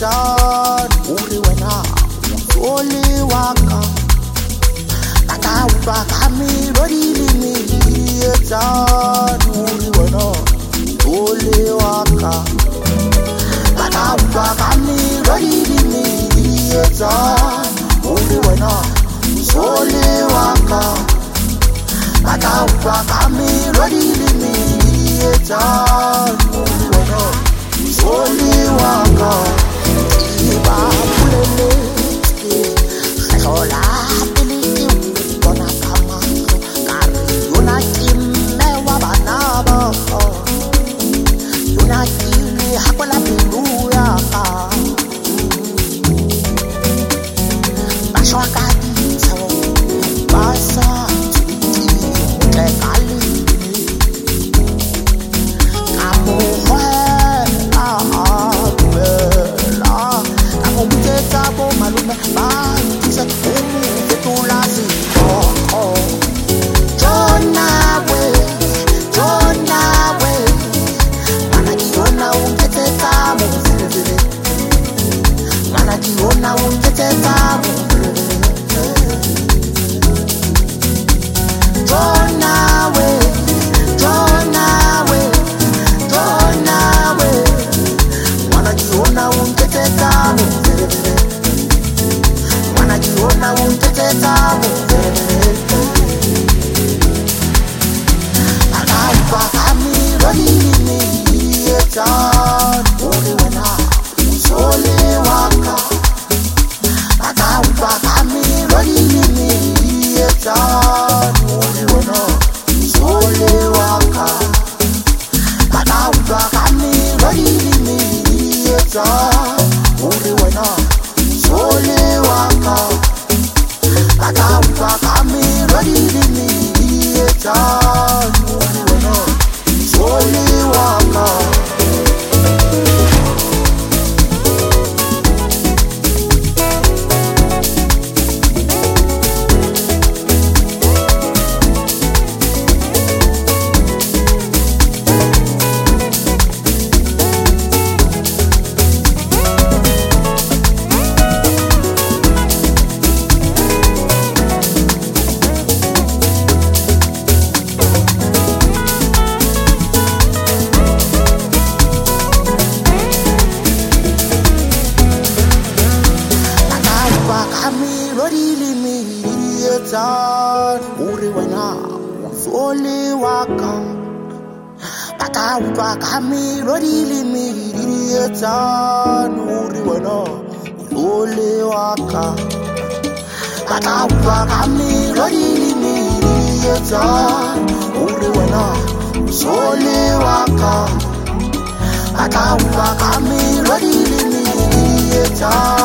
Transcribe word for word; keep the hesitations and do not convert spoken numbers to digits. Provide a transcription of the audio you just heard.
Satan, uri wena, uli waka. Kaka upa kami rodili mi Satan, uri wena, uli waka. Kaka upa kami rodili mi Satan, uri wena, uli waka. Kaka upa kami rodili mi Satan, uri wena, uli waka. Iba pulele, sehola piliki kona kama kari yuna kimme wa banaba, yuna kimi hakola piluya ka. Bashwa kadi tawo, basa tiki kekali, kamu hwe ah bela, kamu muteta bo malume ba tisa umu ketulasi oh oh. Jona we, Jona we, mana kiona ungeteta mo vile vile, mana kiona ungeteta mo vile vile. Jona we, Jona we, Jona we, mana kiona ungeteta mo vile vile, mana kiona ungeteta mo vile vile. Akaupa kami rodili mi Satan, uri wena, uli waka. Akaupa kami rodili mi Satan, uri wena, uli waka. Akaupa kami rodili mi Satan, uri wena, uli waka. Akaupa kami rodili mi Satan, uri wena, uli waka. Kami rodili mi Satan, uri wena, uli waka. Kaka upa kami rodili mi Satan, uri wena, uli waka. Kaka upa kami rodili mi Satan, uri wena, uli waka. Kaka upa kami rodili mi Satan.